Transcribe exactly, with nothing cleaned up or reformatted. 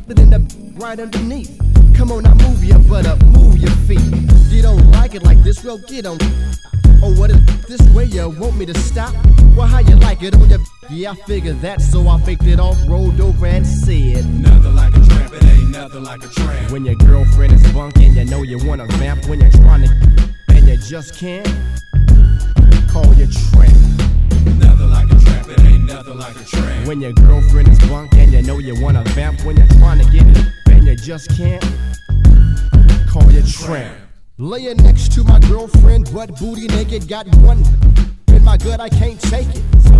But end up right underneath. Come on, now move your butt up, move your feet. You don't like it like this, well get on. Oh, what is this way you want me to stop? Well, how you like it on your? Yeah, I figured that, so I faked it off, rolled over and said, nothing like a tramp, it ain't nothing like a tramp. When your girlfriend is bunking, you know you wanna vamp. When you're trying to and you just can't, call your tramp. Nothing like a tramp, it ain't nothing like a tramp. When your girlfriend is bunking, you know you wanna vamp. When you're trying to get it and you just can't, call your tramp. Laying next to my girlfriend, butt booty naked, got one in my gut, I can't take it.